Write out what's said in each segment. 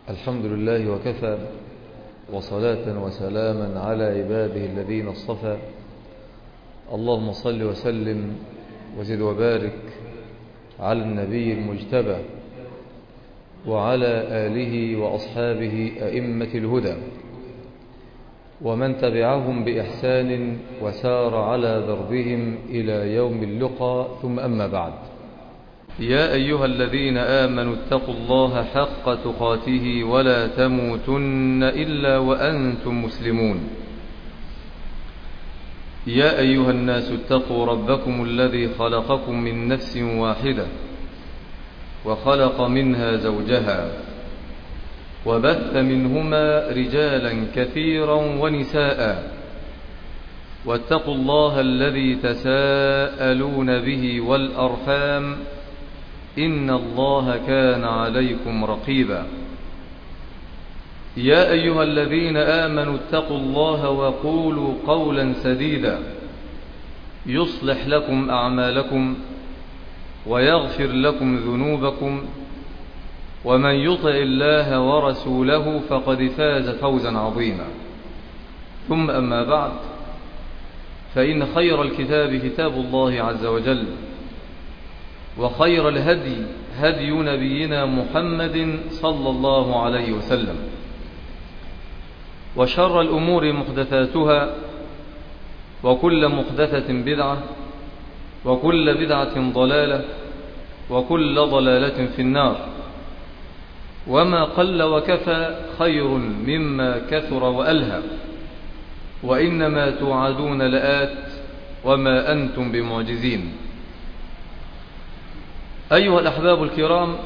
الحمد لله وكفى، وصلاة وسلاما على عباده الذين اصطفى. اللهم صل وسلم وزد وبارك على النبي المجتبى وعلى آله وأصحابه أئمة الهدى ومن تبعهم بإحسان وسار على دربهم إلى يوم اللقاء، ثم أما بعد. يا أيها الذين آمنوا اتقوا الله حق تقاته ولا تموتن إلا وأنتم مسلمون. يا أيها الناس اتقوا ربكم الذي خلقكم من نفس واحدة وخلق منها زوجها وبث منهما رجالا كثيرا ونساء، واتقوا الله الذي تساءلون به والأرحام إن الله كان عليكم رقيبا. يا أيها الذين آمنوا اتقوا الله وقولوا قولا سديدا يصلح لكم أعمالكم ويغفر لكم ذنوبكم، ومن يطع الله ورسوله فقد فاز فوزا عظيما. ثم أما بعد، فإن خير الكتاب كتاب الله عز وجل، وخير الهدي هدي نبينا محمد صلى الله عليه وسلم، وشر الأمور محدثاتها، وكل محدثة بدعة، وكل بدعة ضلالة، وكل ضلالة في النار. وما قل وكفى خير مما كثر وألهى، وإنما توعدون لآت وما أنتم بمعجزين. أيها الأحباب الكرام،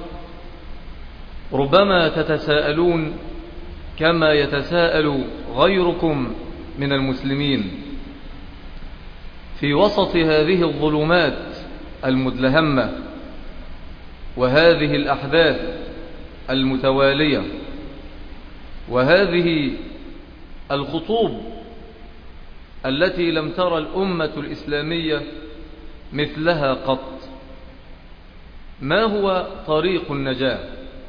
ربما تتساءلون كما يتساءل غيركم من المسلمين في وسط هذه الظلمات المدلهمة وهذه الأحداث المتوالية وهذه الخطوب التي لم ترى الأمة الإسلامية مثلها قط، ما هو طريق النجاة؟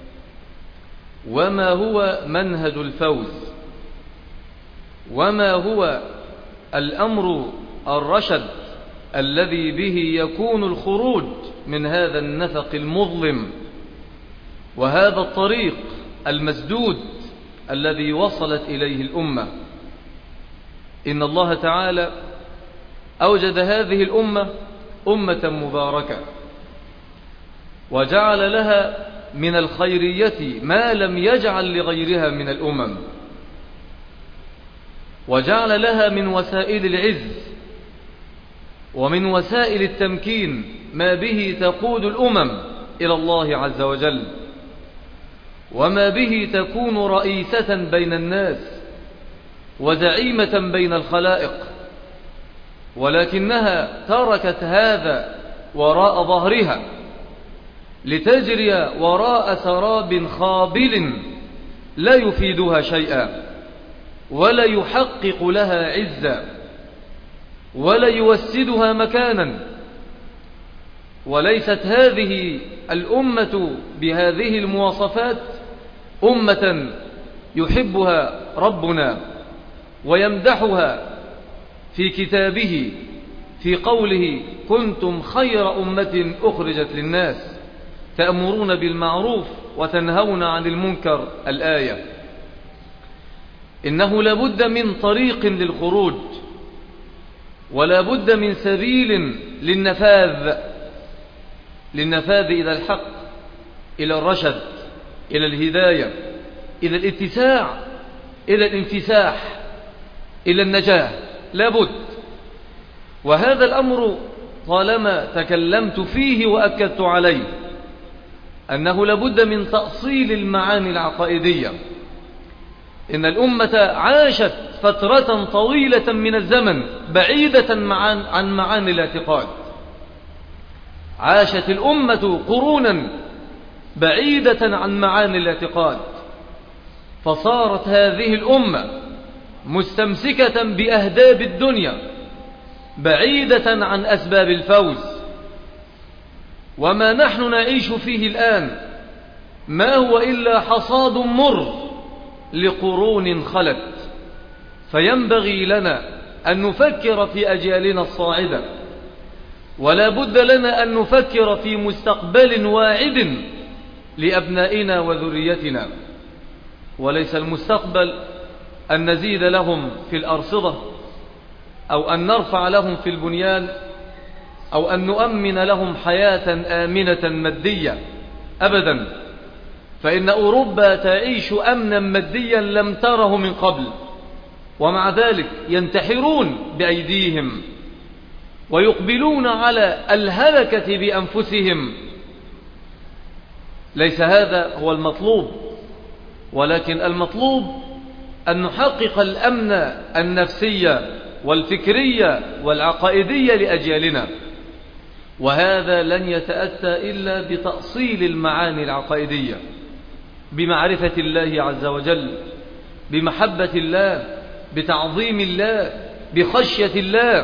وما هو منهج الفوز؟ وما هو الأمر الرشد الذي به يكون الخروج من هذا النفق المظلم وهذا الطريق المسدود الذي وصلت إليه الأمة؟ إن الله تعالى أوجد هذه الأمة أمة مباركة، وجعل لها من الخيرية ما لم يجعل لغيرها من الأمم، وجعل لها من وسائل العز ومن وسائل التمكين ما به تقود الأمم إلى الله عز وجل، وما به تكون رئيسة بين الناس وزعيمة بين الخلائق، ولكنها تركت هذا وراء ظهرها لتجري وراء سراب خابل لا يفيدها شيئا ولا يحقق لها عزا ولا يوسدها مكانا. وليست هذه الأمة بهذه المواصفات أمة يحبها ربنا ويمدحها في كتابه في قوله: كنتم خير أمة أخرجت للناس تأمرون بالمعروف وتنهون عن المنكر، الآية. إنه لابد من طريق للخروج، ولا بد من سبيل للنفاذ إلى الحق، إلى الرشد، إلى الهداية، إلى الاتساع، إلى الانفساح، إلى النجاة، لابد. وهذا الأمر طالما تكلمت فيه وأكدت عليه أنه لابد من تأصيل المعاني العقائدية. إن الأمة عاشت فترة طويلة من الزمن بعيدة عن معاني الاعتقاد، عاشت الأمة قرونا بعيدة عن معاني الاعتقاد، فصارت هذه الأمة مستمسكة بأهداب الدنيا بعيدة عن أسباب الفوز. وما نحن نعيش فيه الآن ما هو إلا حصاد مر لقرون خلت، فينبغي لنا أن نفكر في أجيالنا الصاعدة، ولا بد لنا أن نفكر في مستقبل واعد لأبنائنا وذريتنا، وليس المستقبل أن نزيد لهم في الأرصدة أو أن نرفع لهم في البنيان أو أن نؤمن لهم حياة آمنة مادية أبدا، فإن أوروبا تعيش أمنا ماديا لم تره من قبل، ومع ذلك ينتحرون بأيديهم ويقبلون على الهلكة بأنفسهم. ليس هذا هو المطلوب، ولكن المطلوب أن نحقق الأمن النفسي والفكرية والعقائدية لأجيالنا، وهذا لن يتأتى إلا بتأصيل المعاني العقائدية، بمعرفة الله عز وجل، بمحبة الله، بتعظيم الله، بخشية الله،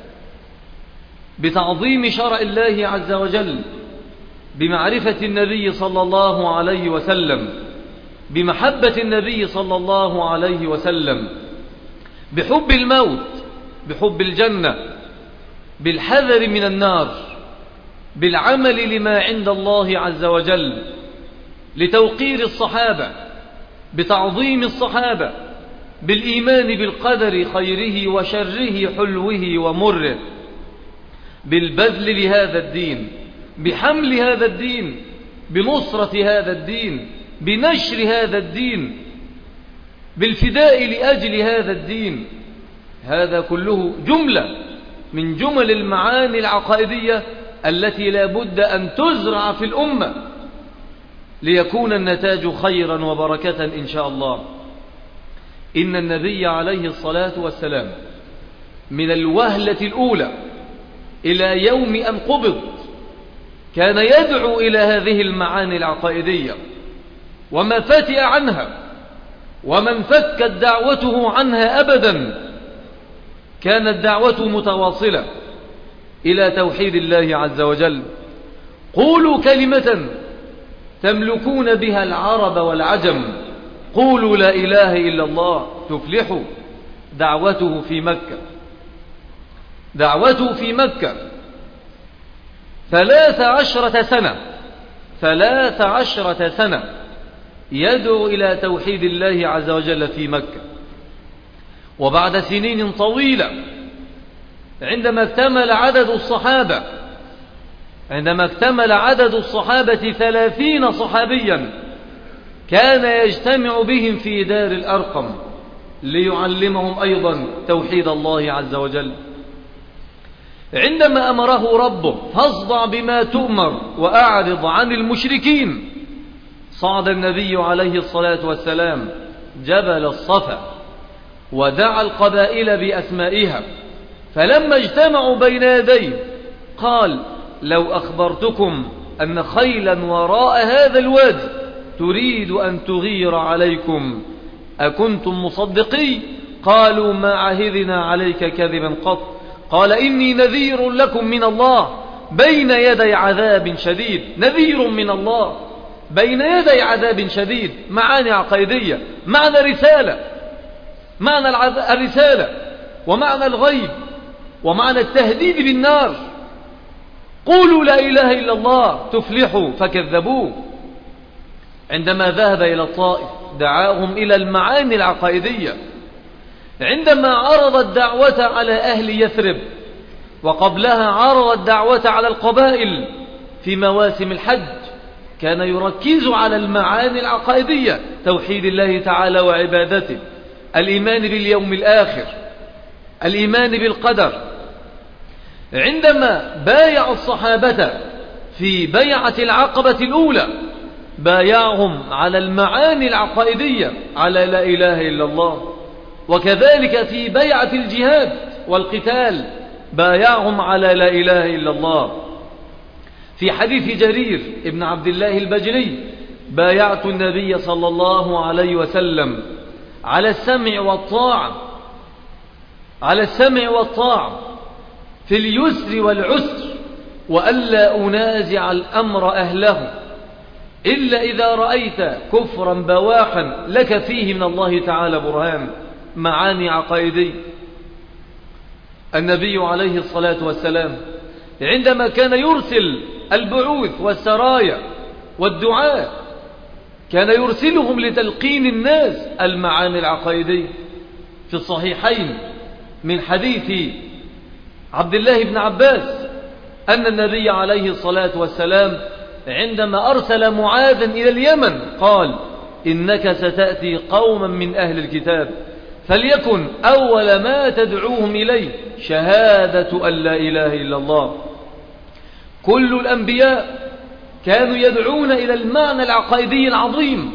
بتعظيم شرع الله عز وجل، بمعرفة النبي صلى الله عليه وسلم، بمحبة النبي صلى الله عليه وسلم، بحب الموت، بحب الجنة، بالحذر من النار، بالعمل لما عند الله عز وجل، لتوقير الصحابة، بتعظيم الصحابة، بالإيمان بالقدر خيره وشره حلوه ومره، بالبذل لهذا الدين، بحمل هذا الدين، بنصرة هذا الدين، بنشر هذا الدين، بالفداء لأجل هذا الدين. هذا كله جملة من جمل المعاني العقائدية التي لا بد أن تزرع في الأمة ليكون النتاج خيرا وبركة إن شاء الله. إن النبي عليه الصلاة والسلام من الوهلة الأولى إلى يوم أن قبض كان يدعو إلى هذه المعاني العقائدية، وما فتئ عنها وما انفكت دعوته عنها أبدا. كانت دعوته متواصلة إلى توحيد الله عز وجل. قولوا كلمة تملكون بها العرب والعجم، قولوا لا إله إلا الله تفلحوا. دعوته في مكة، دعوته في مكة 13 سنة يدعو إلى توحيد الله عز وجل في مكة. وبعد سنين طويلة عندما اكتمل عدد الصحابة 30 صحابيا كان يجتمع بهم في دار الأرقم ليعلمهم أيضا توحيد الله عز وجل. عندما أمره ربه فاصدع بما تؤمر وأعرض عن المشركين، صعد النبي عليه الصلاة والسلام جبل الصفا ودعا القبائل بأسمائها، فلما اجتمعوا بين يديه قال: لو أخبرتكم أن خيلا وراء هذا الوادي تريد أن تغير عليكم أكنتم مصدقي؟ قالوا: ما عهدنا عليك كذبا قط. قال: إني نذير لكم من الله بين يدي عذاب شديد. نذير من الله بين يدي عذاب شديد. معاني عقيدية، معنى رسالة، معنى الرسالة ومعنى الغيب ومعنى التهديد بالنار. قولوا لا إله إلا الله تفلحوا، فكذبوه. عندما ذهب إلى الطائف دعاهم إلى المعاني العقائدية. عندما عرض الدعوة على أهل يثرب، وقبلها عرض الدعوة على القبائل في مواسم الحج، كان يركز على المعاني العقائدية: توحيد الله تعالى وعبادته، الإيمان باليوم الآخر، الإيمان بالقدر. عندما بايع الصحابة في بيعة العقبة الأولى بايعهم على المعاني العقائدية، على لا إله إلا الله. وكذلك في بيعة الجهاد والقتال بايعهم على لا إله إلا الله. في حديث جرير ابن عبد الله البجلي: بايعت النبي صلى الله عليه وسلم على السمع والطاعة في اليسر والعسر، وألا أنازع الأمر أهله إلا إذا رأيت كفرا بواحا لك فيه من الله تعالى برهان، معاني عقائدية. النبي عليه الصلاة والسلام عندما كان يرسل البعوث والسرايا والدعاء كان يرسلهم لتلقين الناس المعاني العقائدية. في الصحيحين من حديث عبد الله بن عباس أن النبي عليه الصلاة والسلام عندما أرسل معاذا إلى اليمن قال: إنك ستأتي قوما من أهل الكتاب فليكن أول ما تدعوهم إليه شهادة أن لا إله إلا الله. كل الأنبياء كانوا يدعون إلى المعنى العقائدي العظيم.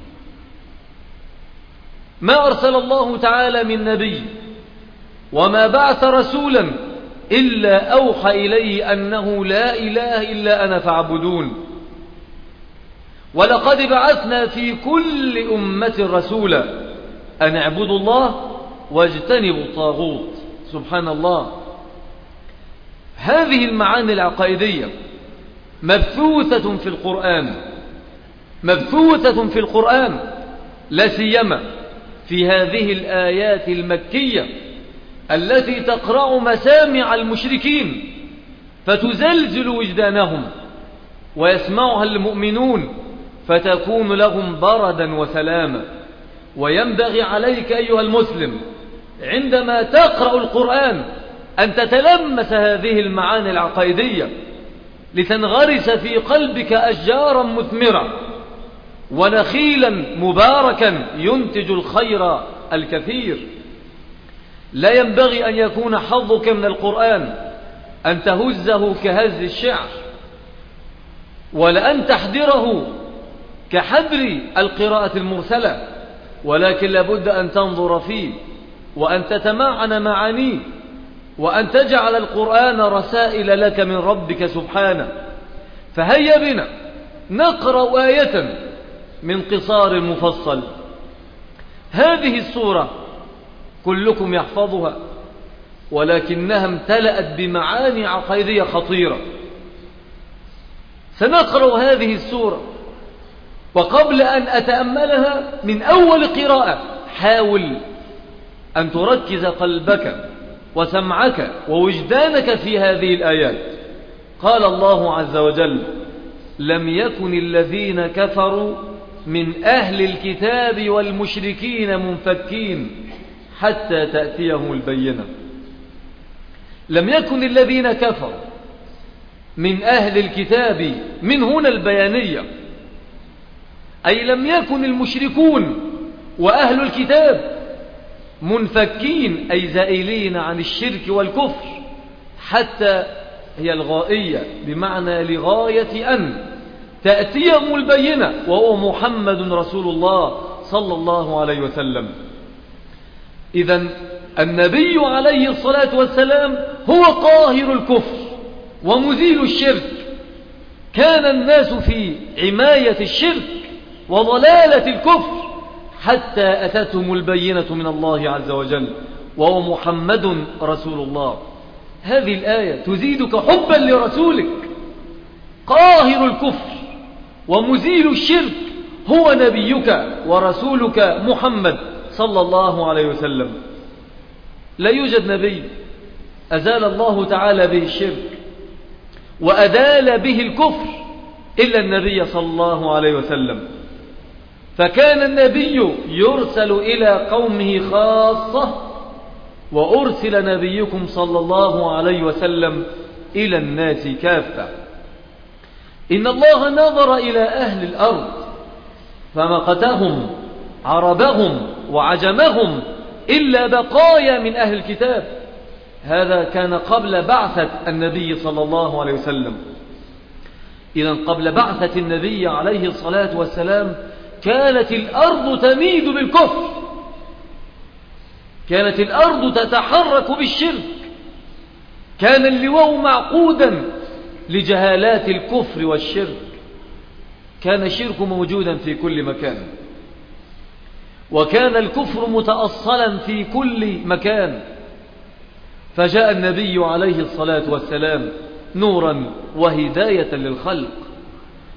ما أرسل الله تعالى من نبي وما بعث رسولا إلا أوحى إليه أنه لا إله إلا أنا فاعبدون. ولقد بعثنا في كل أمة رسولا أن اعبدوا الله واجتنبوا الطاغوت. سبحان الله. هذه المعاني العقائدية مبثوثة في القرآن، مبثوثة في القرآن، لا سيما في هذه الآيات المكية التي تقرع مسامع المشركين فتزلزل وجدانهم، ويسمعها المؤمنون فتكون لهم بردا وسلاما. وينبغي عليك أيها المسلم عندما تقرأ القرآن أن تتلمس هذه المعاني العقائدية لتنغرس في قلبك أشجارا مثمرة ونخيلا مباركا ينتج الخير الكثير. لا ينبغي أن يكون حظك من القرآن أن تهزه كهز الشعر، ولأن تحضره كحدر القراءة المرسلة، ولكن لابد أن تنظر فيه وأن تتمعن معانيه وأن تجعل القرآن رسائل لك من ربك سبحانه. فهيا بنا نقرأ آية من قصار المفصل. هذه السورة كلكم يحفظها، ولكنها امتلأت بمعاني عقائدية خطيرة. سنقرأ هذه السورة، وقبل أن أتأملها من أول قراءة حاول أن تركز قلبك وسمعك ووجدانك في هذه الآيات. قال الله عز وجل: لم يكن الذين كفروا من أهل الكتاب والمشركين منفكين حتى تأتيهم البينة. لم يكن الذين كفروا من أهل الكتاب، من هنا البيانية، أي لم يكن المشركون وأهل الكتاب منفكين أي زائلين عن الشرك والكفر، حتى هي الغائية بمعنى لغاية أن تأتيهم البينة، وهو محمد رسول الله صلى الله عليه وسلم. إذن النبي عليه الصلاة والسلام هو قاهر الكفر ومزيل الشرك. كان الناس في عماية الشرك وضلالة الكفر حتى أتتهم البينة من الله عز وجل، وهو محمد رسول الله. هذه الآية تزيدك حبا لرسولك. قاهر الكفر ومزيل الشرك هو نبيك ورسولك محمد صلى الله عليه وسلم. لا يوجد نبي أزال الله تعالى به الشرك وأدال به الكفر إلا النبي صلى الله عليه وسلم. فكان النبي يرسل إلى قومه خاصة، وأرسل نبيكم صلى الله عليه وسلم إلى الناس كافة. إن الله نظر إلى أهل الأرض فمقتهم عربهم وعجمهم إلا بقايا من أهل الكتاب. هذا كان قبل بعثة النبي صلى الله عليه وسلم. إذن قبل بعثة النبي عليه الصلاة والسلام كانت الأرض تميد بالكفر، كانت الأرض تتحرك بالشرك، كان اللواء معقودا لجهالات الكفر والشرك. كان الشرك موجودا في كل مكان، وكان الكفر متأصلا في كل مكان. فجاء النبي عليه الصلاة والسلام نورا وهداية للخلق.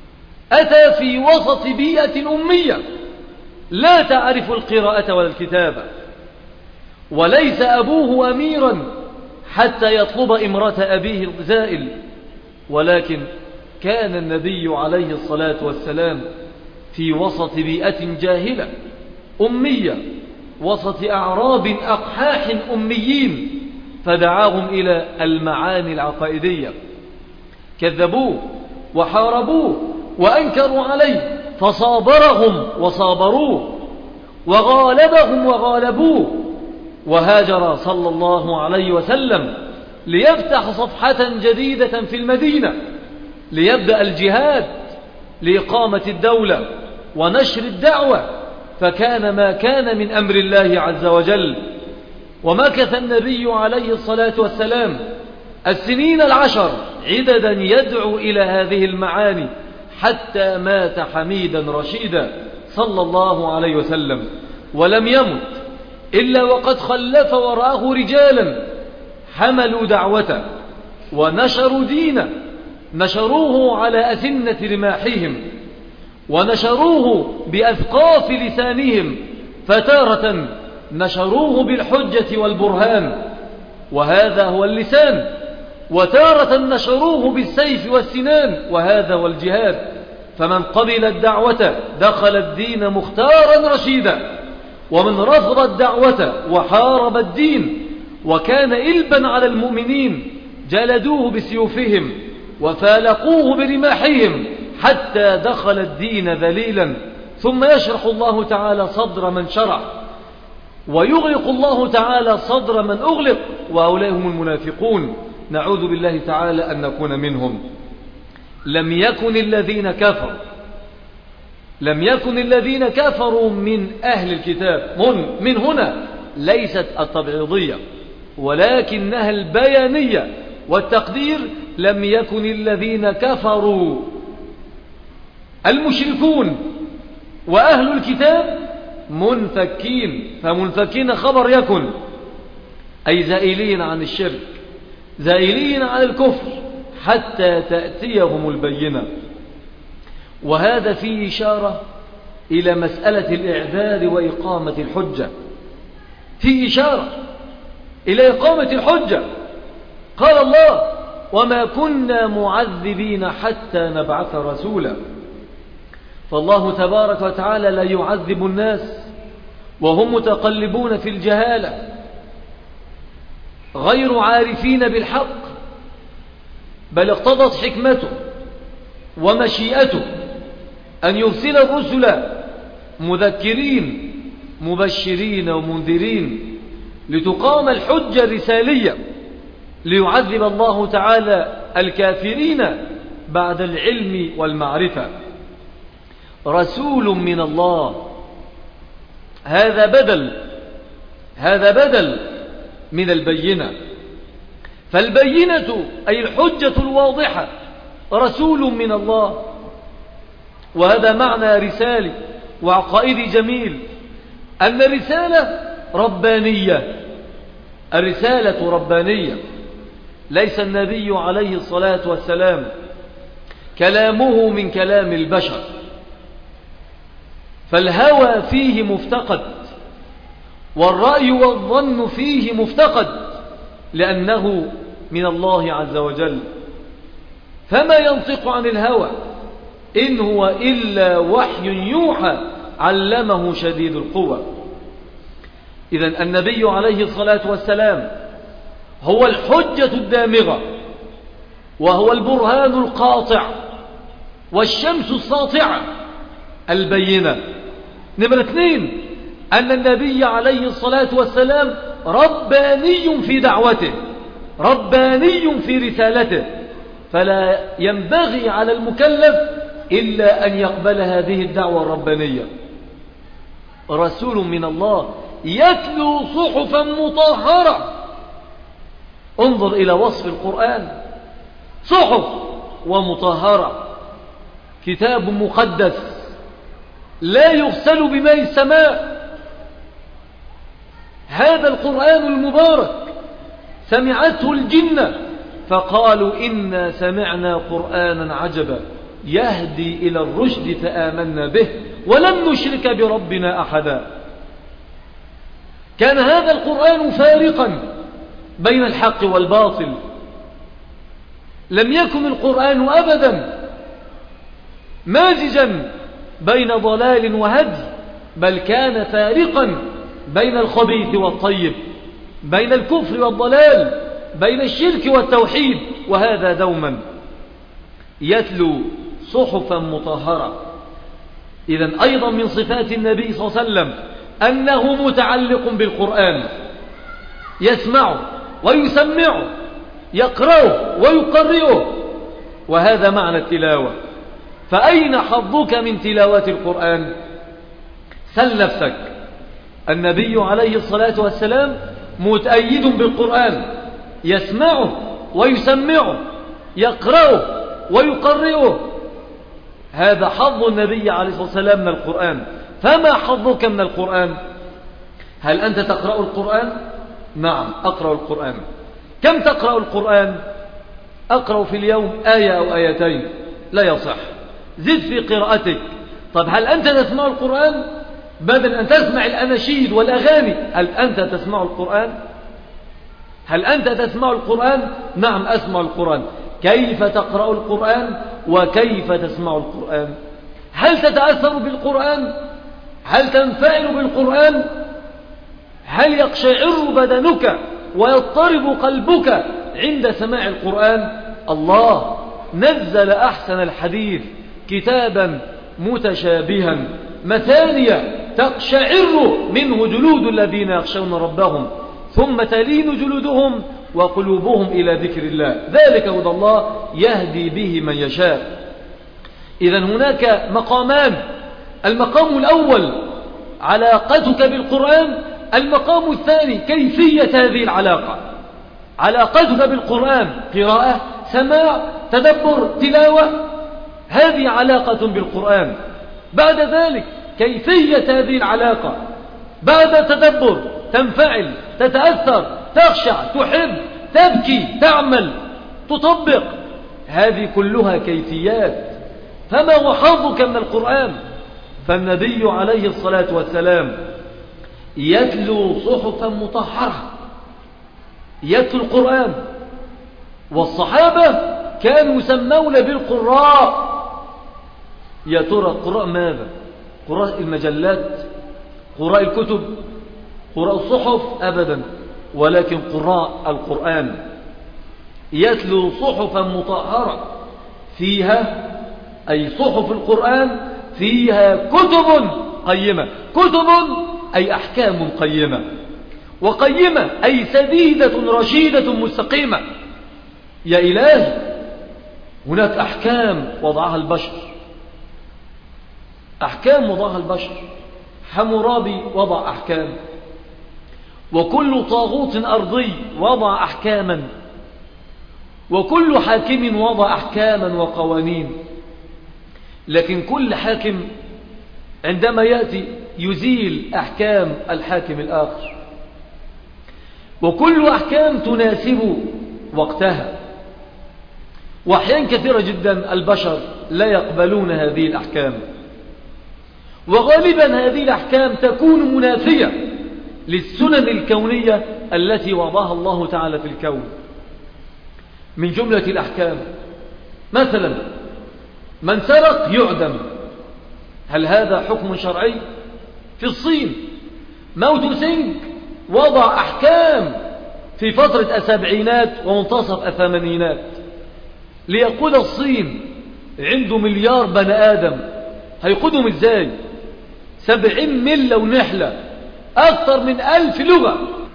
أتى في وسط بيئة أمية لا تعرف القراءة ولا الكتابة، وليس أبوه أميرا حتى يطلب امرأة أبيه الزائل، ولكن كان النبي عليه الصلاة والسلام في وسط بيئة جاهلة أمية، وسط أعراب أقحاح أميين، فدعاهم إلى المعاني العقائدية، كذبوه وحاربوه وأنكروا عليه، فصابرهم وصابروه، وغالبهم وغالبوه، وهاجر صلى الله عليه وسلم ليفتح صفحة جديدة في المدينة، ليبدأ الجهاد لإقامة الدولة ونشر الدعوة، فكان ما كان من أمر الله عز وجل. ومكث النبي عليه الصلاة والسلام السنين 10 عددا يدعو إلى هذه المعاني حتى مات حميدا رشيدا صلى الله عليه وسلم، ولم يمت إلا وقد خلف وراءه رجالا حملوا دعوته ونشروا دينه، نشروه على أسنة رماحهم، ونشروه بأثقاف لسانهم، فتارة نشروه بالحجة والبرهان، وهذا هو اللسان، وتارة نشروه بالسيف والسنان، وهذا هو الجهاد. فمن قبل الدعوة دخل الدين مختارا رشيدا، ومن رفض الدعوة وحارب الدين وكان إلبا على المؤمنين جلدوه بسيوفهم وفالقوه برماحهم حتى دخل الدين ذليلا. ثم يشرح الله تعالى صدر من شرح، ويغلق الله تعالى صدر من أغلق، وهؤلاء هم المنافقون، نعوذ بالله تعالى أن نكون منهم. لم يكن الذين كفروا من أهل الكتاب، من هنا ليست التبعيضية ولكنها البيانية، والتقدير لم يكن الذين كفروا المشركون وأهل الكتاب منفكين، فمنفكين خبر يكن، أي زائلين عن الشرك، زائلين عن الكفر حتى تأتيهم البينة. وهذا فيه إشارة إلى مسألة الإعذار وإقامة الحجة، فيه إشارة إلى إقامة الحجة. قال الله: وما كنا معذبين حتى نبعث رسولا. فالله تبارك وتعالى لا يعذب الناس وهم متقلبون في الجهالة غير عارفين بالحق، بل اقتضت حكمته ومشيئته أن يرسل الرسل مذكرين مبشرين ومنذرين لتقام الحجة الرسالية، ليعذب الله تعالى الكافرين بعد العلم والمعرفة. رسول من الله، هذا بدل من البينة، فالبينة أي الحجة الواضحة رسول من الله، وهذا معنى رسالي وعقائدي جميل، أن الرسالة ربانية، الرسالة ربانية، ليس النبي عليه الصلاة والسلام كلامه من كلام البشر، فالهوى فيه مفتقد، والرأي والظن فيه مفتقد، لأنه من الله عز وجل، فما ينطق عن الهوى إن هو إلا وحي يوحى علمه شديد القوى. إذن النبي عليه الصلاة والسلام هو الحجة الدامغة، وهو البرهان القاطع، والشمس الساطعة البينة. نمرة 2، أن النبي عليه الصلاة والسلام رباني في دعوته، رباني في رسالته، فلا ينبغي على المكلف إلا أن يقبل هذه الدعوة الربانية. رسول من الله يتلو صحفا مطهرة. انظر إلى وصف القرآن، صحف ومطهرة، كتاب مقدس لا يغسل بماء السماء. هذا القرآن المبارك سمعته الجنة فقالوا إنا سمعنا قرآنا عجبا يهدي إلى الرشد فآمنا به ولن نشرك بربنا أحدا. كان هذا القرآن فارقا بين الحق والباطل. لم يكن القرآن أبدا مازجا بين ضلال وهدي، بل كان فارقا بين الخبيث والطيب، بين الكفر والضلال، بين الشرك والتوحيد، وهذا دوما. يتلو صحفا مطهرة. إذن أيضا من صفات النبي صلى الله عليه وسلم أنه متعلق بالقرآن، يسمعه ويسمعه، يقرأه ويقرئه، وهذا معنى التلاوة. فأين حظك من تلاوة القرآن؟ سل نفسك. النبي عليه الصلاة والسلام متأيد بالقرآن، يسمعه ويسمعه، يقرأه ويقرئه، هذا حظ النبي عليه الصلاة والسلام من القرآن. فما حظك من القرآن؟ هل أنت تقرأ القرآن؟ نعم، أقرأ القرآن. كم تقرأ القرآن؟ أقرأ في اليوم آية أو آيتين، لا يصح، زد في قراءتك. طب هل أنت تسمع القرآن؟ بدل أن تسمع الأناشيد والأغاني، هل أنت تسمع القرآن؟ هل أنت تسمع القرآن؟ نعم، أسمع القرآن. كيف تقرأ القرآن وكيف تسمع القرآن؟ هل تتأثر بالقرآن؟ هل تنفعل بالقرآن؟ هل يقشعر بدنك ويضطرب قلبك عند سماع القرآن؟ الله نزل أحسن الحديث كتابا متشابها مثانية تقشعر منه جلود الذين يخشون ربهم ثم تلين جلودهم وقلوبهم إلى ذكر الله، ذلك هدى الله يهدي به من يشاء. إذن هناك مقامان. المقام الأول علاقتك بالقرآن، المقام الثاني كيفية هذه العلاقة. علاقتك بالقرآن قراءة، سماع، تدبر، تلاوة، هذه علاقة بالقرآن. بعد ذلك كيفية هذه العلاقة. بعد التدبر تنفعل، تتأثر، تخشع، تحب، تبكي، تعمل، تطبق، هذه كلها كيفيات. فما هو حظك من القرآن؟ فالنبي عليه الصلاة والسلام يتلو صحفا مطهرة، يتلو القرآن. والصحابة كانوا يسمون بالقراء. يا ترى قراء ماذا؟ قراء المجلات، قراء الكتب، قراء الصحف؟ أبدا، ولكن قراء القرآن. يتلو صحفا مطهرة فيها، أي صحف القرآن فيها كتب قيمة. كتب أي أحكام قيمة، وقيمة أي سديدة رشيدة مستقيمة. يا إلهي، هناك أحكام وضعها البشر، أحكام وضعها البشر. حمورابي وضع أحكام، وكل طاغوت أرضي وضع أحكاما، وكل حاكم وضع أحكاما وقوانين. لكن كل حاكم عندما يأتي يزيل أحكام الحاكم الآخر، وكل أحكام تناسب وقتها. وأحيان كثيرة جدا البشر لا يقبلون هذه الأحكام، وغالبا هذه الأحكام تكون منافية للسنن الكونية التي وضعها الله تعالى في الكون. من جملة الأحكام مثلا من سرق يعدم. هل هذا حكم شرعي؟ في الصين ماو سينج وضع أحكام في فترة السبعينات ومنتصف الثمانينات، ليقود الصين عنده مليار بني آدم، هيقودهم ازاي؟ 70 ملة ونحلة، أكثر من 1000 لغة.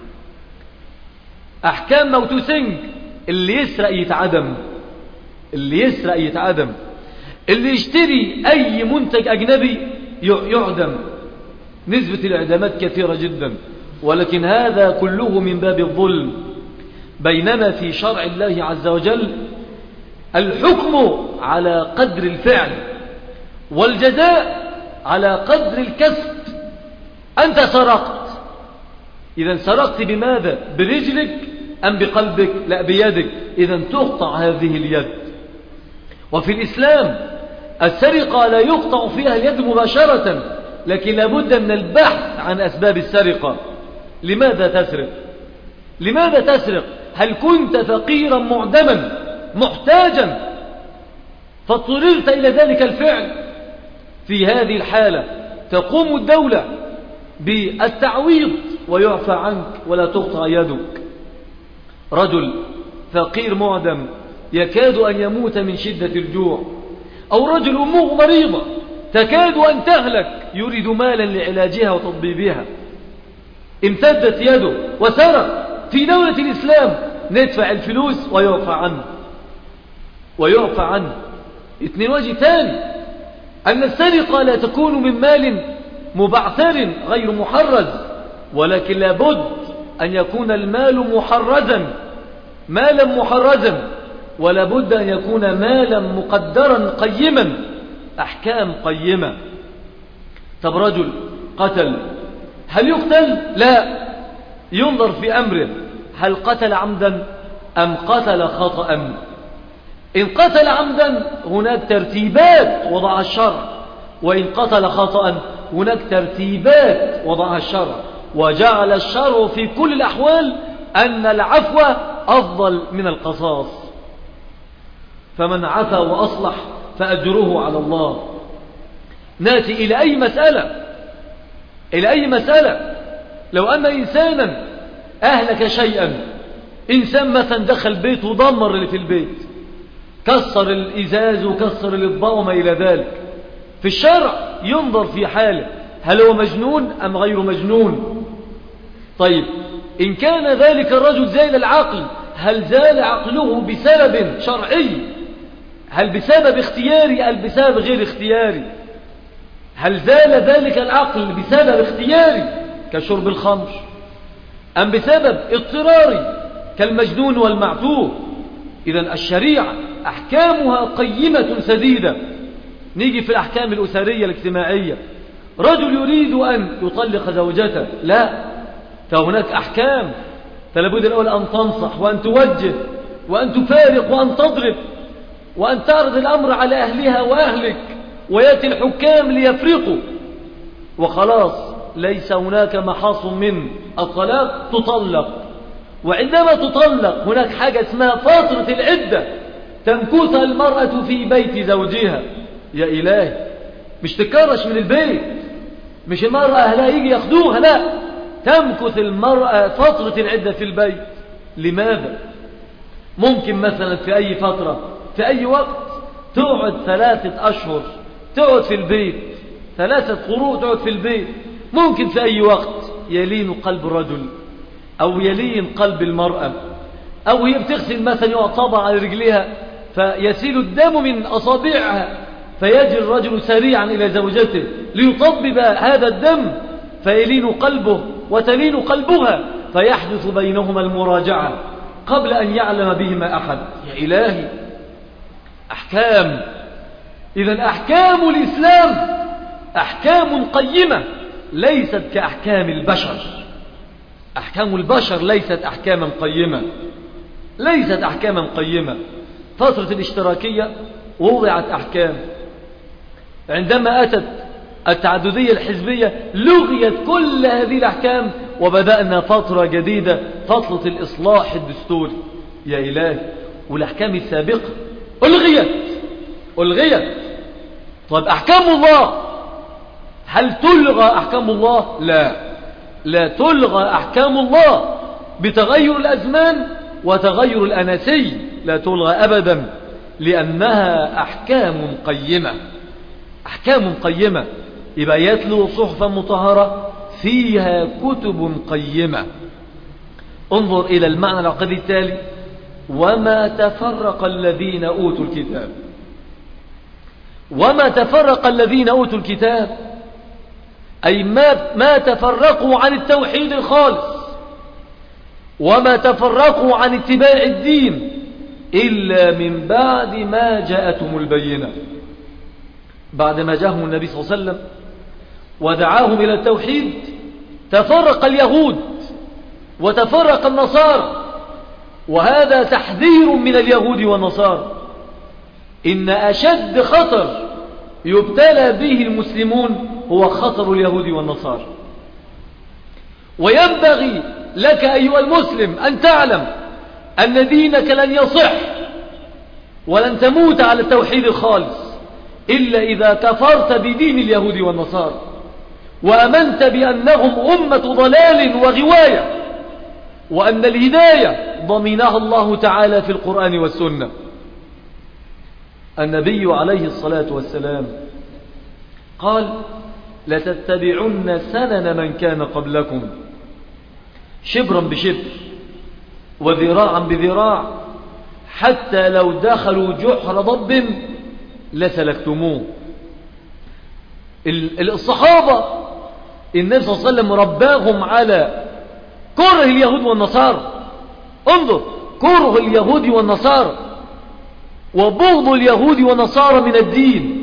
أحكام ماو سينج، اللي يسرق يتعدم، اللي يسرق يتعدم، اللي يشتري أي منتج أجنبي يعدم. نسبة الإعدامات كثيرة جدا، ولكن هذا كله من باب الظلم. بينما في شرع الله عز وجل الحكم على قدر الفعل، والجزاء على قدر الكسب. أنت سرقت، إذا سرقت بماذا؟ برجلك أم بقلبك؟ لا، بيدك، إذا تقطع هذه اليد. وفي الإسلام السرقة لا يقطع فيها اليد مباشرة، لكن لابد من البحث عن أسباب السرقة. لماذا تسرق؟ لماذا تسرق؟ هل كنت فقيرا معدما محتاجا فاضطررت إلى ذلك الفعل؟ في هذه الحالة تقوم الدولة بالتعويض ويعفى عنك ولا تقطع يدك. رجل فقير معدم يكاد أن يموت من شدة الجوع، أو رجل أمه مريضة تكاد أن تهلك يريد مالا لعلاجها وتطبيبها، امتدت يده وسرق. في دولة الإسلام ندفع الفلوس ويعفى عنه، ويعفى عنه. اثنين وجه ثاني أن السرقة لا تكون من مال مبعثر غير محرز، ولكن لابد أن يكون المال محرزا، مالا محرزا، ولا بد أن يكون مالا مقدرا قيما، أحكام قيمة. طب رجل قتل، هل يقتل؟ لا، ينظر في أمره، هل قتل عمدا أم قتل خطأ؟ إن قتل عمدا هناك ترتيبات وضعها الشرع، وإن قتل خطأ هناك ترتيبات وضعها الشرع، وجعل الشرع في كل الأحوال أن العفو أفضل من القصاص. فمن عفا وأصلح فأجره على الله. نأتي إلى أي مسألة، لو أن إنسانا أهلك شيئا، إنسان مثلا دخل بيت ودمر اللي في البيت، كسر الإزاز وكسر الأطباق وما إلى ذلك، في الشرع ينظر في حاله هل هو مجنون أم غير مجنون. طيب إن كان ذلك الرجل زال العقل، هل زال عقله بسبب شرعي؟ هل بسبب اختياري أم بسبب غير اختياري؟ هل زال ذلك العقل بسبب اختياري كشرب الخمر، أم بسبب اضطراري كالمجنون والمعتوه؟ إذن الشريعة أحكامها قيمة سديدة. نيجي في الأحكام الأسرية الاجتماعية، رجل يريد أن يطلق زوجته، لا، فهناك أحكام، فلابد الأول أن تنصح وأن توجه وأن تفارق وأن تضرب وأن تعرض الأمر على أهلها وأهلك، ويأتي الحكام ليفرقوا وخلاص، ليس هناك محاص من الطلاق، تطلق. وعندما تطلق هناك حاجة اسمها فترة العدة تمكثها المرأة في بيت زوجها. يا إلهي، مش تكرش من البيت، مش المرأة أهلها يجي ياخدوها، لا، تمكث المرأة فترة العدة في البيت. لماذا؟ ممكن مثلا في أي فترة في أي وقت تقعد 3 أشهر تقعد في البيت، 3 قروء تقعد في البيت. ممكن في أي وقت يلين قلب الرجل أو يلين قلب المرأة، أو هي بتغسل مثلا يقع طبع على رجلها فيسيل الدم من أصابعها، فيجري الرجل سريعا إلى زوجته ليطبب هذا الدم، فيلين قلبه وتلين قلبها، فيحدث بينهما المراجعة قبل أن يعلم بهما أحد. يا إلهي، أحكام. إذن أحكام الإسلام أحكام قيمة ليست كأحكام البشر. أحكام البشر ليست أحكاما قيمة، ليست أحكاما قيمة. فترة الاشتراكية وضعت أحكام، عندما أتت التعددية الحزبية لغيت كل هذه الأحكام، وبدأنا فترة جديدة، فترة الإصلاح الدستوري. يا إلهي، والأحكام السابقة ألغيت. طيب أحكام الله، هل تلغى أحكام الله؟ لا تلغى أحكام الله بتغير الأزمان وتغير الأناسي، لا تلغى أبدا، لأنها أحكام قيمة. أحكام قيمة، يبقى يتلو صحفا مطهرة فيها كتب قيمة. انظر إلى المعنى العقدي التالي: وما تفرق الذين أوتوا الكتاب. وما تفرق الذين أوتوا الكتاب أي ما تفرقوا عن التوحيد الخالص، وما تفرقوا عن اتباع الدين إلا من بعد ما جاءتهم البينة. بعد ما جاءهم النبي صلى الله عليه وسلم ودعاهم إلى التوحيد، تفرق اليهود وتفرق النصارى، وهذا تحذير من اليهود والنصارى. إن أشد خطر يبتلى به المسلمون هو خطر اليهود والنصارى. وينبغي لك أيها المسلم أن تعلم أن دينك لن يصح ولن تموت على التوحيد الخالص إلا إذا كفرت بدين اليهود والنصارى وأمنت بأنهم أمة ضلال وغواية، وأن الهداية ضمنها الله تعالى في القرآن والسنة. النبي عليه الصلاة والسلام قال: لتتبعن سنن من كان قبلكم شبرا بشبر وذراعا بذراع حتى لو دخلوا جحر ضب لسلكتموه. الصحابة النبي صلى الله عليه وسلم رباهم على كره اليهود والنصارى. انظر، كره اليهود والنصارى وبغض اليهود والنصارى من الدين.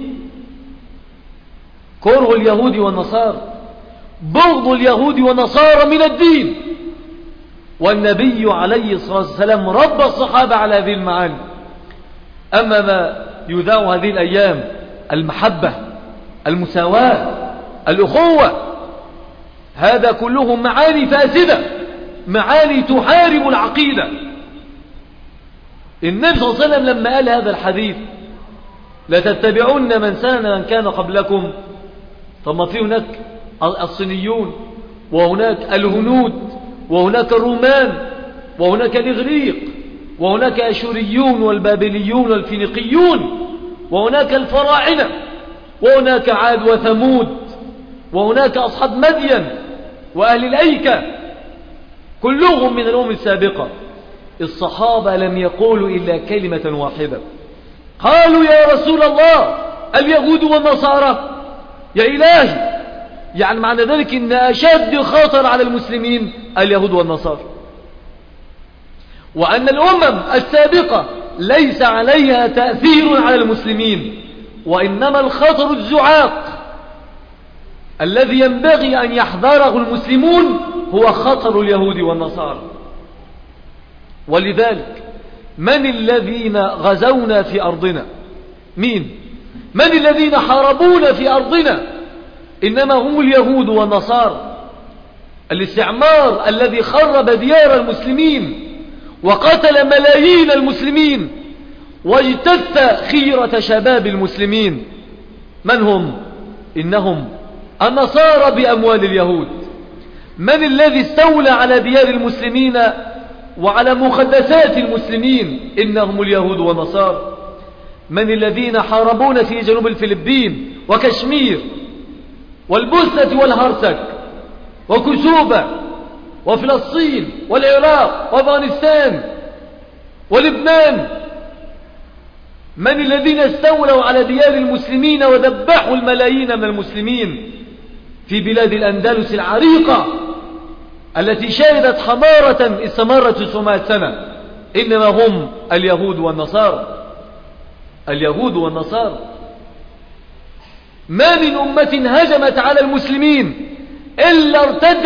كره اليهود والنصارى، بغض اليهود والنصارى من الدين. والنبي عليه الصلاة والسلام رب الصحابة على هذه المعاني. أما ما يذاع هذه الأيام، المحبة، المساواة، الأخوة، هذا كله معاني فاسدة، معاني تحارب العقيدة. النبي صلى الله عليه وسلم لما قال هذا الحديث لتتبعون من سنن من كان قبلكم، طب ما في هناك الصينيون وهناك الهنود وهناك الرومان وهناك الإغريق وهناك الأشوريون والبابليون والفينيقيون وهناك الفراعنة وهناك عاد وثمود وهناك أصحاب مدين وأهل الأيكة، كلهم من الأمم السابقة. الصحابة لم يقولوا إلا كلمة واحدة، قالوا: يا رسول الله، اليهود والنصارى. يا إلهي، يعني معنى ذلك إن أشد خطر على المسلمين اليهود والنصارى، وأن الأمم السابقة ليس عليها تأثير على المسلمين، وإنما الخطر الزعاق الذي ينبغي أن يحذره المسلمون هو خطر اليهود والنصارى. ولذلك من الذين غزونا في أرضنا؟ مين؟ من الذين حاربونا في أرضنا؟ إنما هم اليهود والنصارى. الاستعمار الذي خرب ديار المسلمين وقتل ملايين المسلمين واجتث خيرة شباب المسلمين، من هم؟ إنهم النصارى بأموال اليهود. من الذي استولى على ديار المسلمين وعلى مقدسات المسلمين؟ إنهم اليهود والنصارى. من الذين حاربون في جنوب الفلبين وكشمير والبوسنة والهرسك وكسوبة وفلسطين والعراق وأفغانستان ولبنان؟ من الذين استولوا على ديار المسلمين وذبحوا الملايين من المسلمين في بلاد الأندلس العريقة التي شهدت حضارة استمرت 900 سنة؟ إنما هم اليهود والنصارى. اليهود والنصارى. ما من أمة هجمت على المسلمين إلا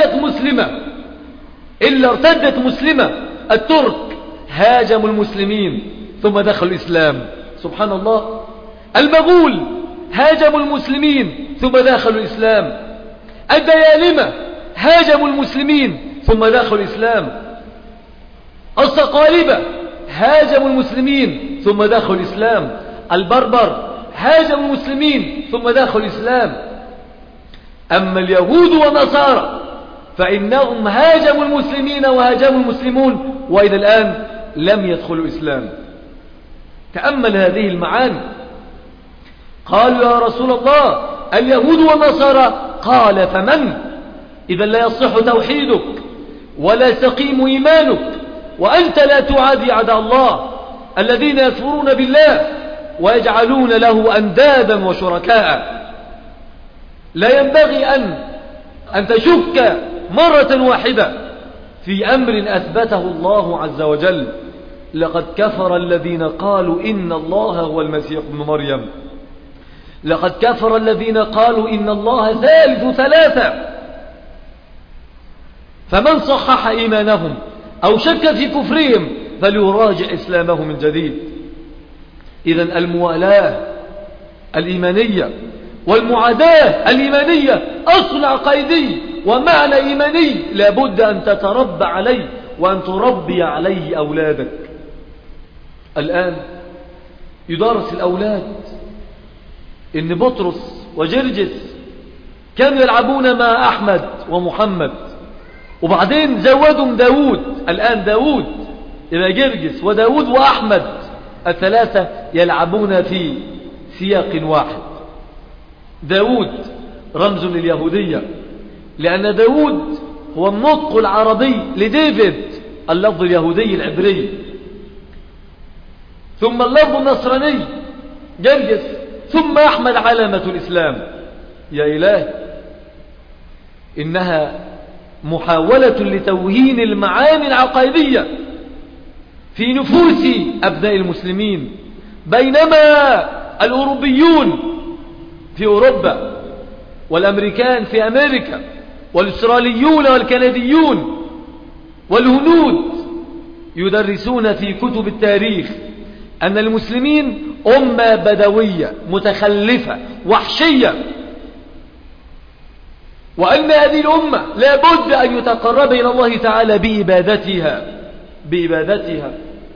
ارتدت مسلمة. الترك هاجموا المسلمين ثم دخلوا الإسلام، سبحان الله. المغول هاجموا المسلمين ثم دخلوا الإسلام. الديالمة هاجموا المسلمين ثم دخلوا الإسلام. الصقالبة هاجموا المسلمين ثم دخلوا الإسلام. البربر هاجموا المسلمين ثم دخلوا الإسلام. أما اليهود والنصارى فإنهم هاجموا المسلمين وهاجموا المسلمون وإلى الآن لم يدخلوا الإسلام. تأمل هذه المعاني. قالوا: يا رسول الله، اليهود والنصارى. قال: فمن؟ إذا لا يصح توحيدك ولا يستقيم إيمانك وأنت لا تعادي أعداء الله الذين يكفرون بالله ويجعلون له أندادا وشركاء. لا ينبغي أن تشك مرة واحدة في أمر أثبته الله عز وجل. لقد كفر الذين قالوا إن الله هو المسيح ابن مريم. لقد كفر الذين قالوا إن الله ثالث ثلاثة. فمن صحح إيمانهم أو شك في كفرهم فليراجع إسلامه من جديد. إذن الموالاة، الإيمانية، والمعاداة الإيمانية أصل عقائدي ومعنى إيماني لابد أن تتربى عليه وأن تربي عليه أولادك. الآن يدرس الأولاد إن بطرس وجرجس كانوا يلعبون مع أحمد ومحمد، وبعدين زودهم داود. الآن داود إلى جرجس وداود وأحمد الثلاثة يلعبون في سياق واحد. داود رمز لليهودية، لأن داود هو النطق العربي لديفيد، اللفظ اليهودي العبري، ثم اللفظ النصراني جرجس، ثم أحمد علامة الإسلام. يا إله، إنها محاولة لتوهين المعاني العقائدية في نفوس أبناء المسلمين، بينما الأوروبيون في أوروبا والأمريكان في أمريكا والإسرائيليون والكنديون والهنود يدرسون في كتب التاريخ أن المسلمين أمة بدوية متخلفة وحشية، وأن هذه الأمة لا بد أن يتقرب إلى الله تعالى بإبادتها،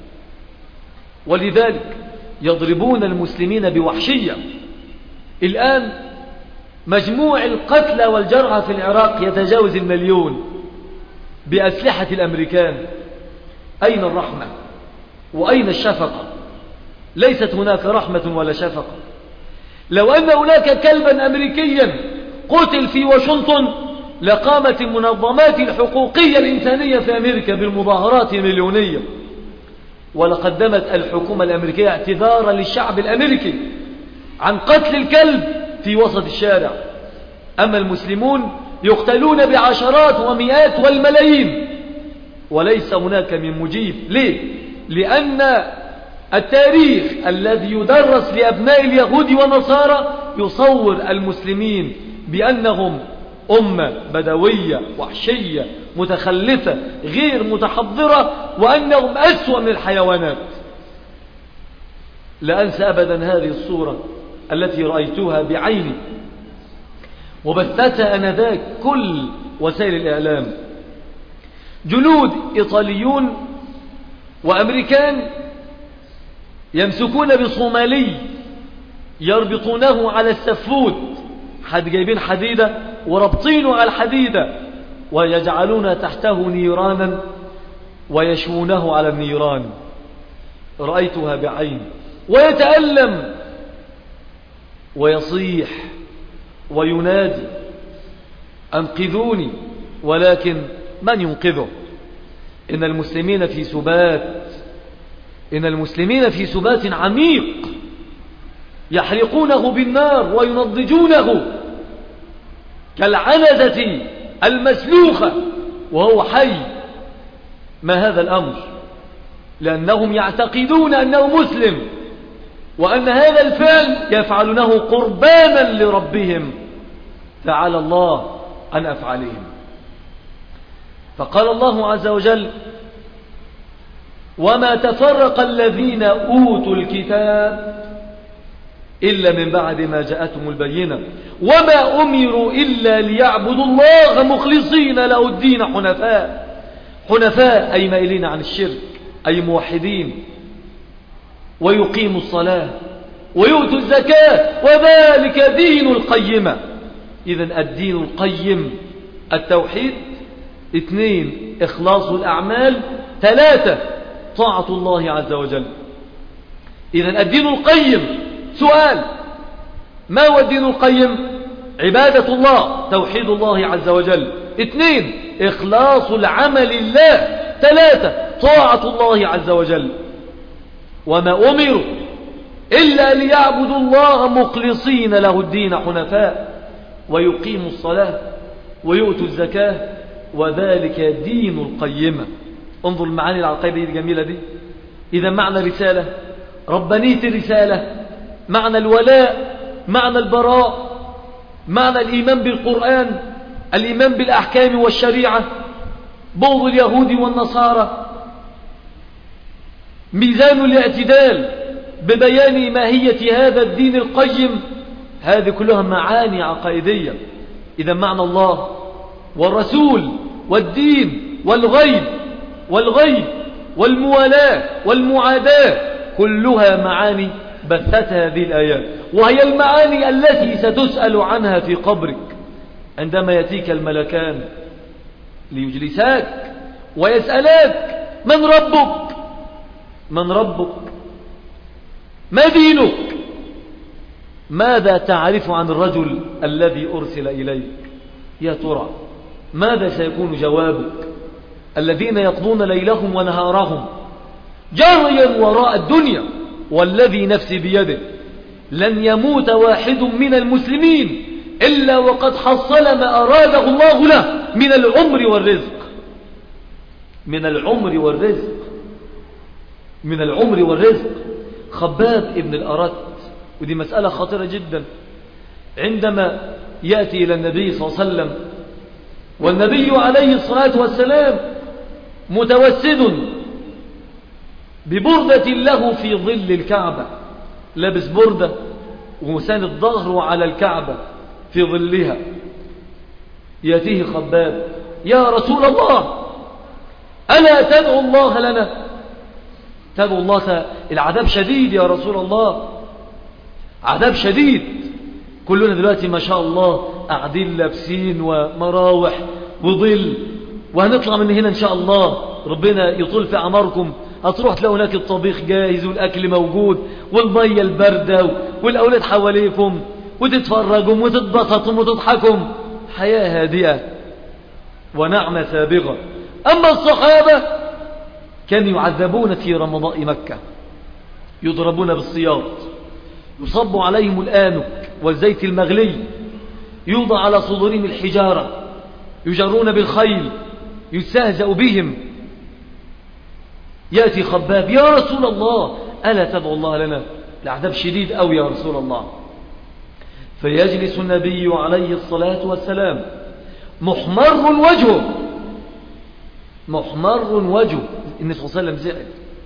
ولذلك يضربون المسلمين بوحشية. الآن مجموع القتلى والجرحى في العراق يتجاوز 1,000,000 بأسلحة الأمريكان. أين الرحمة وأين الشفقة؟ ليست هناك رحمة ولا شفقة. لو أن هناك كلبا أمريكيا قتل في واشنطن لقامت المنظمات الحقوقية الإنسانية في أمريكا بالمظاهرات مليونية، ولقدمت الحكومة الأمريكية اعتذارا للشعب الأمريكي عن قتل الكلب في وسط الشارع. أما المسلمون يقتلون بعشرات ومئات والملايين وليس هناك من مجيب. ليه؟ لأن التاريخ الذي يدرس لأبناء اليهود والنصارى يصور المسلمين بأنهم أمة بدوية وحشية متخلفة غير متحضرة، وأنهم أسوأ من الحيوانات. لا أنسى أبدا هذه الصورة التي رأيتها بعيني وبثتها أنذاك كل وسائل الإعلام. جنود إيطاليون وأمريكان يمسكون بصومالي يربطونه على السفود، جايبين حديدة وربطينه على الحديدة ويجعلون تحته نيرانا ويشوونه على النيران. رأيتها بعين، ويتألم ويصيح وينادي أنقذوني، ولكن من ينقذه؟ إن المسلمين في سبات، إن المسلمين في سبات عميق، يحرقونه بالنار وينضجونه كالعنزة المسلوخة وهو حي. ما هذا الأمر؟ لأنهم يعتقدون أنه مسلم، وأن هذا الفعل يفعلونه قربانا لربهم تعالى الله عن أفعالهم. فقال الله عز وجل: وما تفرق الذين أوتوا الكتاب إلا من بعد ما جاءتهم البينة وما أمروا إلا ليعبدوا الله مخلصين له الدين حنفاء أي مائلين عن الشرك، أي موحدين، ويقيموا الصلاة ويؤتوا الزكاة وذلك دين القيمة. إذن الدين القيم التوحيد، 2 إخلاص الأعمال، 3 طاعة الله عز وجل. إذن الدين القيم. سؤال: ما هو الدين القيم؟ عبادة الله، توحيد الله عز وجل. 2 إخلاص العمل لله. 3 طاعة الله عز وجل. وما أمروا إلا ليعبدوا الله مخلصين له الدين حنفاء ويقيموا الصلاة ويؤتوا الزكاة وذلك دين القيمة. انظر المعاني العقيدية الجميلة دي. إذا معنى رسالة، ربانية الرسالة، معنى الولاء، معنى البراء، معنى الإيمان بالقرآن، الإيمان بالأحكام والشريعة، بغض اليهود والنصارى، ميزان الاعتدال ببيان ماهية هذا الدين القيم هذه كلها معاني عقائدية. إذا معنى الله والرسول والدين والغيب والموالاة والمعاداة كلها معاني بثتها هذه الآيات، وهي المعاني التي ستسأل عنها في قبرك عندما يأتيك الملكان ليجلساك ويسألاك: من ربك؟ من ربك؟ ما دينك؟ ماذا تعرف عن الرجل الذي أرسل إليك؟ يا ترى ماذا سيكون جوابك؟ الذين يقضون ليلهم ونهارهم جريا وراء الدنيا، والذي نفسي بيده لن يموت واحد من المسلمين إلا وقد حصل ما أراده الله له من العمر والرزق. من العمر والرزق، من العمر والرزق. خباب ابن الأرت، ودي مسألة خطيرة جدا، عندما يأتي إلى النبي صلى الله عليه وسلم والنبي عليه الصلاة والسلام متوسد ببردة له في ظل الكعبة، لابس بردة ومساند ظهره على الكعبة في ظلها، يأتيه خباب: يا رسول الله، ألا تدعو الله لنا؟ تدعو الله؟ العذاب شديد يا رسول الله، عذاب شديد. كلنا دلوقتي ما شاء الله قاعدين لابسين ومراوح وظل، وهنطلع من هنا إن شاء الله، ربنا يطول في أعماركم، هتروح تلاقوا هناك الطبيخ جاهز والأكل موجود والمية الباردة والأولاد حواليكم، وتتفرجوا وتتبسطوا وتضحكوا، حياة هادئة ونعمة سابغة. أما الصحابة كانوا يعذبون في رمضاء مكة، يضربون بالسياط، يصب عليهم الآنك والزيت المغلي، يوضع على صدورهم الحجارة، يجرون بالخيل، يستهزأ بهم. يأتي خباب: يا رسول الله، ألا تدعو الله لنا؟ العذاب شديد أوي يا رسول الله. فيجلس النبي عليه الصلاة والسلام محمر وجهه، محمر وجهه، النبي صلى الله عليه وسلم زعل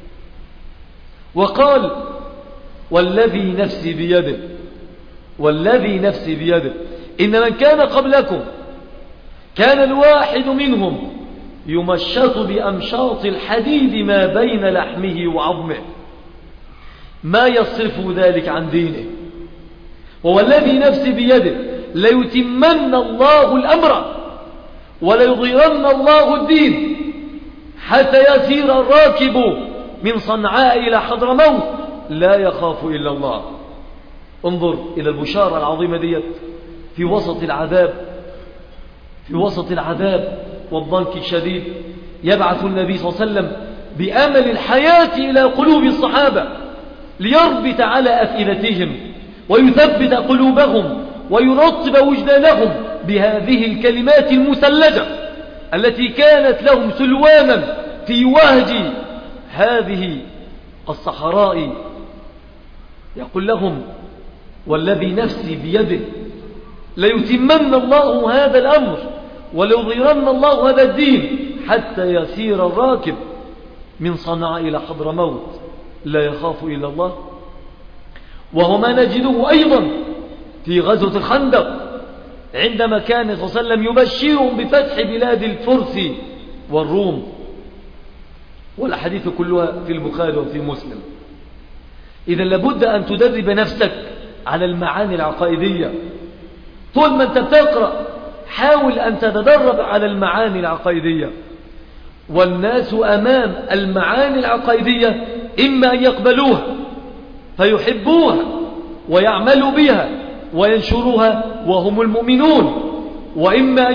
وقال: والذي نفسي بيده، والذي نفسي بيده، إن من كان قبلكم كان الواحد منهم يمشط بأمشاط الحديد ما بين لحمه وعظمه، ما يصرف ذلك عن دينه، والذي نفسي بيده ليتمن الله الأمر وليظهرن الله الدين حتى يسير الراكب من صنعاء إلى حضرموت لا يخاف إلا الله. انظر إلى البشارة العظيمة ديت في وسط العذاب، في وسط العذاب والضنك الشديد. يبعث النبي صلى الله عليه وسلم بأمل الحياة إلى قلوب الصحابة ليربط على أفئدتهم ويثبت قلوبهم ويرطب وجدانهم بهذه الكلمات المثلجة التي كانت لهم سلوانا في وهج هذه الصحراء. يقول لهم: والذي نفسي بيده ليتمن الله هذا الأمر وليظهرن الله هذا الدين حتى يسير الراكب من صنعاء إلى حضرموت لا يخاف إلا الله. وهو ما نجده أيضا في غزوة الخندق عندما كان صلى الله عليه وسلم يبشرهم بفتح بلاد الفرس والروم، والأحاديث كلها في البخاري وفي مسلم. إذا لابد أن تدرب نفسك على المعاني العقائدية. طول ما أنت بتقرأ حاول أن تتدرب على المعاني العقائدية. والناس أمام المعاني العقائدية إما أن يقبلوها فيحبوها ويعملوا بها وينشروها وهم المؤمنون، وإما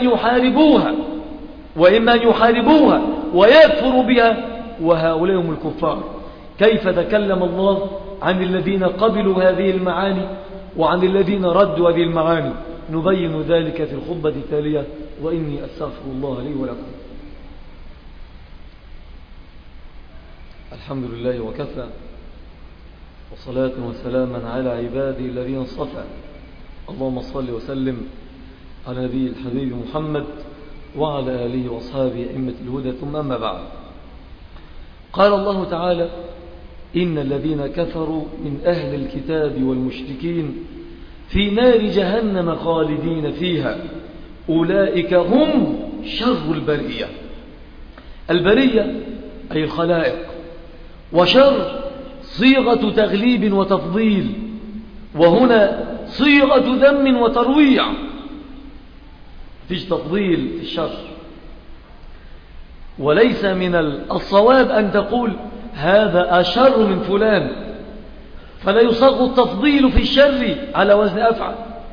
أن يحاربوها ويكفروا بها وهؤلاء هم الكفار. كيف تكلم الله عن الذين قبلوا هذه المعاني وعن الذين ردوا هذه المعاني؟ نبين ذلك في الخطبة التالية، وإني أستغفر الله لي ولكم. الحمد لله وكفى، وصلاة وسلاما على عباده الذين اصطفى. اللهم صل وسلم على نبي الحبيب محمد وعلى آله وأصحابه أئمة الهدى، ثم أما بعد. قال الله تعالى: إن الذين كفروا من أهل الكتاب والمشركين في نار جهنم خالدين فيها أولئك هم شر البرية. البرية أي الخلائق، وشر صيغة تغليب وتفضيل، وهنا صيغة ذم وترويع، فيش تفضيل في الشر. وليس من الصواب أن تقول هذا أشر من فلان، فلا يصاغ التفضيل في الشر على وزن أفعل،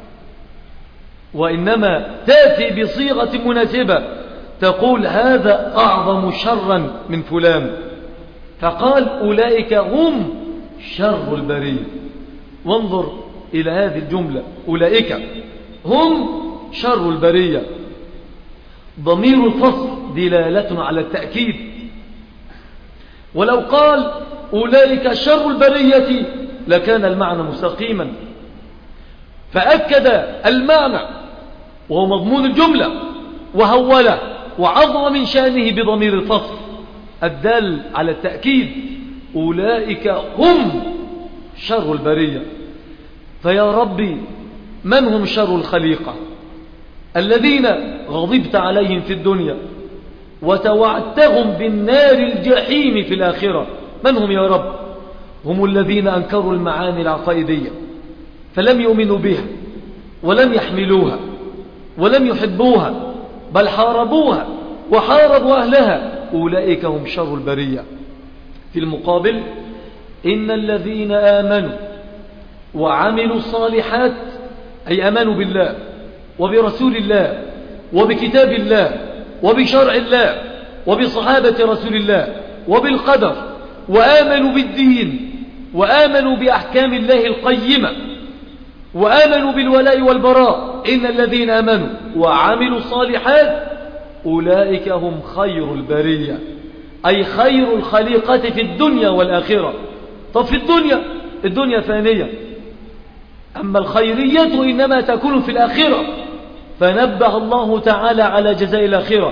وإنما تأتي بصيغة مناسبة تقول هذا أعظم شرا من فلان، فقال أولئك هم شر البرية. وانظر إلى هذه الجملة، أولئك هم شر البرية، ضمير الفصل دلالة على التأكيد. ولو قال أولئك شر البرية لكان المعنى مستقيما، فأكد المعنى وهو مضمون الجملة وهوله وعظم من شأنه بضمير الفصل الدال على التأكيد، أولئك هم شر البرية. فيا ربي من هم شر الخليقة الذين غضبت عليهم في الدنيا وتوعدتهم بالنار الجحيم في الآخرة؟ من هم يا رب؟ هم الذين أنكروا المعاني العقائدية فلم يؤمنوا بها ولم يحملوها ولم يحبوها، بل حاربوها وحاربوا أهلها، أولئك هم شر البرية. في المقابل إن الذين آمنوا وعملوا الصالحات، أي آمنوا بالله وبرسول الله وبكتاب الله وبشرع الله وبصحابة رسول الله وبالقدر، وآمنوا بالدين وآمنوا بأحكام الله القيمة وآمنوا بالولاء والبراء، إن الذين آمنوا وعملوا الصالحات أولئك هم خير البرية، أي خير الخليقة في الدنيا والآخرة. طب في الدنيا فانية، أما الخيرية إنما تكون في الآخرة، فنبه الله تعالى على جزاء الآخرة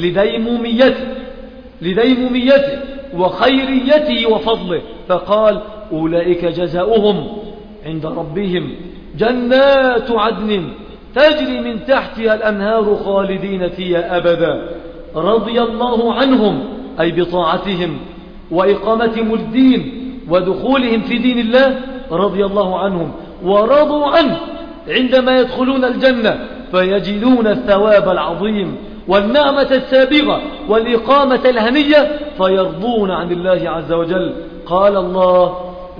لديموميته وخيريته وفضله، فقال أولئك جزاؤهم عند ربهم جنات عدن تجري من تحتها الأنهار خالدين فيها أبدا، رضي الله عنهم، أي بطاعتهم وإقامتهم الدين ودخولهم في دين الله، رضي الله عنهم ورضوا عنه عندما يدخلون الجنة فيجدون الثواب العظيم والنعمة السابغة والإقامة الهنية فيرضون عن الله عز وجل. قال الله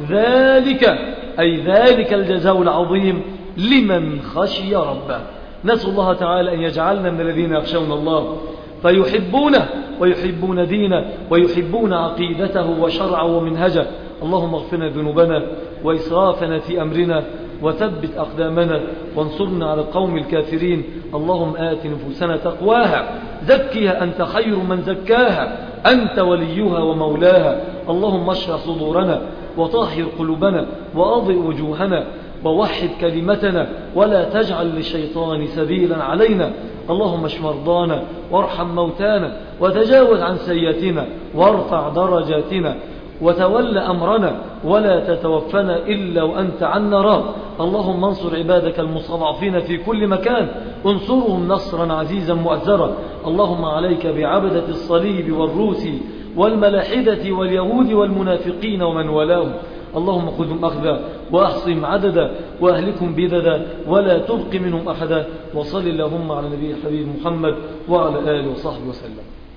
ذلك الجزاء العظيم لمن خشي ربه. نسأل الله تعالى أن يجعلنا من الذين يخشون الله فيحبونه ويحبون دينه ويحبون عقيدته وشرعه ومنهجه. اللهم اغفرنا ذنوبنا وإسرافنا في أمرنا وثبت أقدامنا وانصرنا على القوم الكافرين. اللهم آت نفوسنا تقواها زكها أنت خير من زكاها أنت وليها ومولاها. اللهم اشرح صدورنا وطهر قلوبنا وأضئ وجوهنا ووحد كلمتنا ولا تجعل للشيطان سبيلا علينا. اللهم اشف مرضانا وارحم موتانا وتجاوز عن سيئاتنا وارفع درجاتنا وتول أمرنا ولا تتوفنا إلا وأنت عنا راض. اللهم انصر عبادك المستضعفين في كل مكان، انصرهم نصرا عزيزا مؤزرا. اللهم عليك بعبدة الصليب والروس والملاحدة واليهود والمنافقين ومن والاهم. اللهم خذهم أخذا وأحصهم عددا وأهلكم بددا ولا تبق منهم أحدا. وصل اللهم على نبي الحبيب محمد وعلى آله وصحبه وسلم.